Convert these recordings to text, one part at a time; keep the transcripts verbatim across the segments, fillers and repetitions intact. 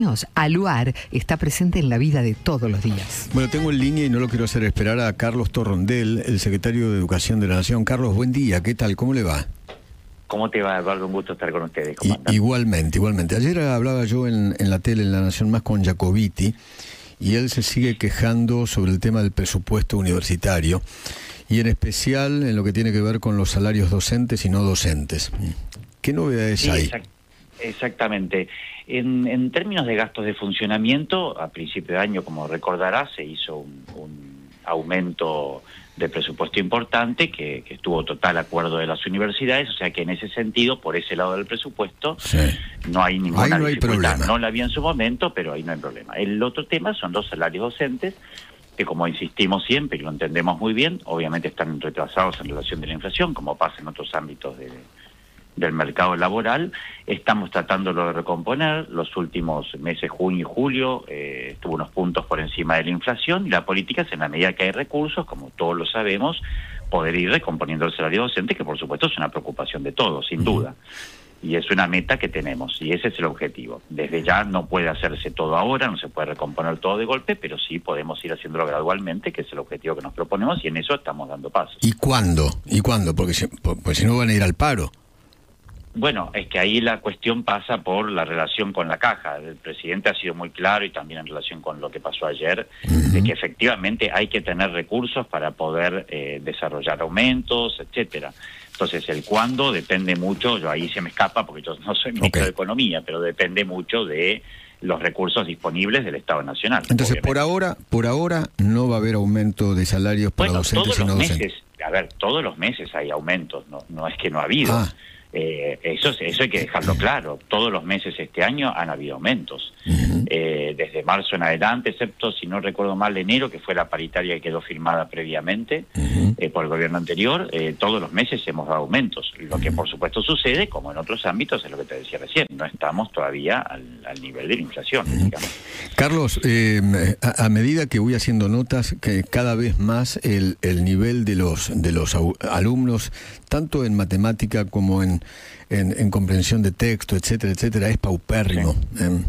Aluar está presente en la vida de todos los días. Bueno, tengo en línea y no lo quiero hacer esperar a Carlos Torrondel, el secretario de Educación de la Nación. Carlos, buen día, ¿qué tal? ¿Cómo le va? ¿Cómo te va, Eduardo? Un gusto estar con ustedes. I, igualmente, igualmente. Ayer hablaba yo en, en la tele, en La Nación Más, con Jacobiti, y él se sigue quejando sobre el tema del presupuesto universitario, y en especial en lo que tiene que ver con los salarios docentes y no docentes. ¿Qué novedades sí, hay? Exact exactamente. En, en términos de gastos de funcionamiento, a principio de año, como recordarás, se hizo un, un aumento de presupuesto importante que, que estuvo total acuerdo de las universidades, o sea que en ese sentido, por ese lado del presupuesto, sí. no hay ninguna ahí no hay dificultad. Problema. No la había en su momento, pero ahí no hay problema. El otro tema son los salarios docentes, que como insistimos siempre y lo entendemos muy bien, obviamente están retrasados en relación de la inflación, como pasa en otros ámbitos de del mercado laboral. Estamos tratándolo de recomponer. Los últimos meses, junio y julio, eh, estuvo unos puntos por encima de la inflación, y la política es, en la medida que hay recursos, como todos lo sabemos, poder ir recomponiendo el salario docente, que por supuesto es una preocupación de todos, sin duda. Y es una meta que tenemos, y ese es el objetivo. Desde ya no puede hacerse todo ahora, no se puede recomponer todo de golpe, pero sí podemos ir haciéndolo gradualmente, que es el objetivo que nos proponemos, y en eso estamos dando pasos. ¿Y cuándo? ¿Y cuándo? Porque si, porque si no van a ir al paro. Bueno, es que ahí la cuestión pasa por la relación con la caja. El presidente ha sido muy claro, y también en relación con lo que pasó ayer, uh-huh. de que efectivamente hay que tener recursos para poder eh, desarrollar aumentos, etcétera. Entonces, el cuándo depende mucho, yo ahí se me escapa porque yo no soy ministro okay. de Economía, pero depende mucho de los recursos disponibles del Estado Nacional. Entonces, obviamente. por ahora, por ahora no va a haber aumento de salarios para bueno, docentes y no docentes. docentes. A ver, todos los meses hay aumentos, no, no es que no ha habido. Ah. Eh, eso, eso hay que dejarlo claro. Todos los meses este año han habido aumentos. Uh-huh. eh, desde marzo en adelante, excepto, si no recuerdo mal, enero, que fue la paritaria que quedó firmada previamente uh-huh. eh, por el gobierno anterior, eh, todos los meses hemos dado aumentos. Lo que por supuesto sucede, como en otros ámbitos, es lo que te decía recién, no estamos todavía al, al nivel de la inflación. Uh-huh. digamos. Carlos, eh, a, a medida que voy haciendo notas, que cada vez más el, el nivel de los, de los alumnos, tanto en matemática como en En, en comprensión de texto, etcétera, etcétera, es paupérrimo. Sí. Eh.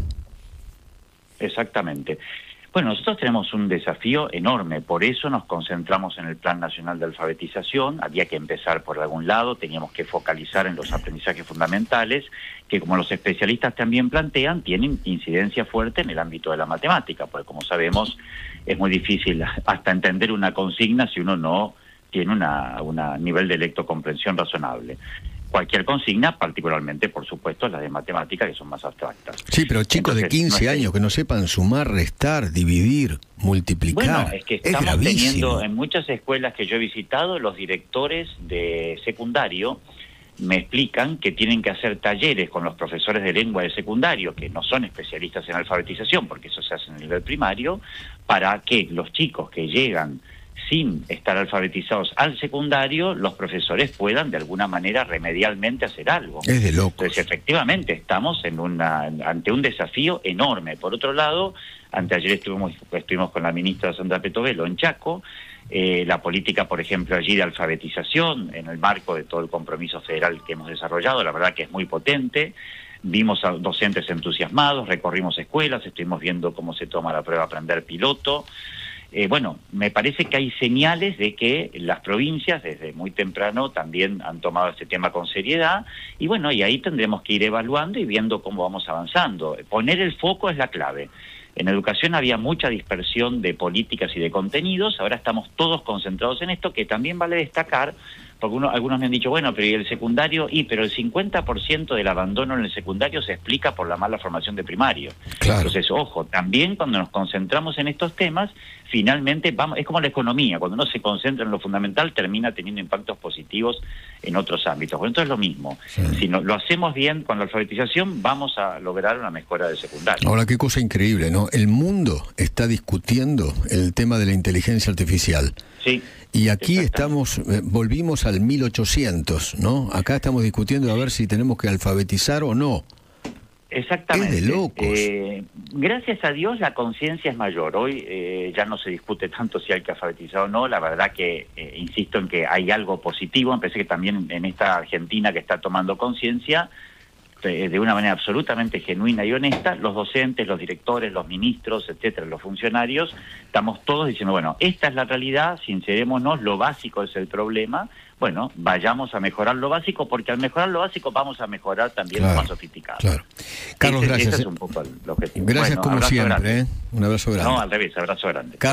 Exactamente. Bueno, nosotros tenemos un desafío enorme, por eso nos concentramos en el Plan Nacional de Alfabetización. Había que empezar por algún lado, teníamos que focalizar en los aprendizajes fundamentales, que como los especialistas también plantean, tienen incidencia fuerte en el ámbito de la matemática, porque como sabemos, es muy difícil hasta entender una consigna si uno no tiene una, una nivel de lectocomprensión razonable. Cualquier consigna, particularmente, por supuesto, las de matemáticas, que son más abstractas. Sí, pero chicos Entonces, de quince no es años que no sepan sumar, restar, dividir, multiplicar. Bueno, es que estamos es teniendo, en muchas escuelas que yo he visitado, los directores de secundario me explican que tienen que hacer talleres con los profesores de lengua de secundario, que no son especialistas en alfabetización, porque eso se hace en el nivel primario, para que los chicos que llegan sin estar alfabetizados al secundario, los profesores puedan de alguna manera remedialmente hacer algo. Es de locos. Entonces, efectivamente, estamos en una ante un desafío enorme. Por otro lado, anteayer estuvimos, estuvimos con la ministra Sandra Petovelo en Chaco, eh, la política, por ejemplo, allí de alfabetización, en el marco de todo el compromiso federal que hemos desarrollado, la verdad que es muy potente. Vimos a docentes entusiasmados, recorrimos escuelas, estuvimos viendo cómo se toma la prueba Aprender Piloto. Eh, bueno, me parece que hay señales de que las provincias desde muy temprano también han tomado este tema con seriedad, y bueno, y ahí tendremos que ir evaluando y viendo cómo vamos avanzando. Poner el foco es la clave. En educación había mucha dispersión de políticas y de contenidos, ahora estamos todos concentrados en esto, que también vale destacar, porque uno, algunos me han dicho, bueno, pero ¿y el secundario? Y, pero el cincuenta por ciento del abandono en el secundario se explica por la mala formación de primario. Claro. Entonces, ojo, también cuando nos concentramos en estos temas, finalmente vamos, es como la economía, cuando uno se concentra en lo fundamental, termina teniendo impactos positivos en otros ámbitos. Bueno, entonces es lo mismo. Sí. Si no, lo hacemos bien con la alfabetización, vamos a lograr una mejora del secundario. Ahora, qué cosa increíble, ¿no? El mundo está discutiendo el tema de la inteligencia artificial. Sí. Y aquí estamos, eh, volvimos al mil ochocientos, ¿no? Acá estamos discutiendo a ver si tenemos que alfabetizar o no. Exactamente. Es de locos. Eh, gracias a Dios la conciencia es mayor. Hoy eh, ya no se discute tanto si hay que alfabetizar o no. La verdad que, eh, insisto en que hay algo positivo. Me parece que también en esta Argentina que está tomando conciencia, eh, de una manera absolutamente genuina y honesta, los docentes, los directores, los ministros, etcétera, los funcionarios, estamos todos diciendo, bueno, esta es la realidad, sincerémonos, lo básico es el problema, bueno, vayamos a mejorar lo básico, porque al mejorar lo básico vamos a mejorar también claro, lo más sofisticado. Claro. Carlos, ese, gracias. ese es un poco el objetivo. Gracias bueno, como siempre, ¿eh? Un abrazo grande. No, al revés, abrazo grande.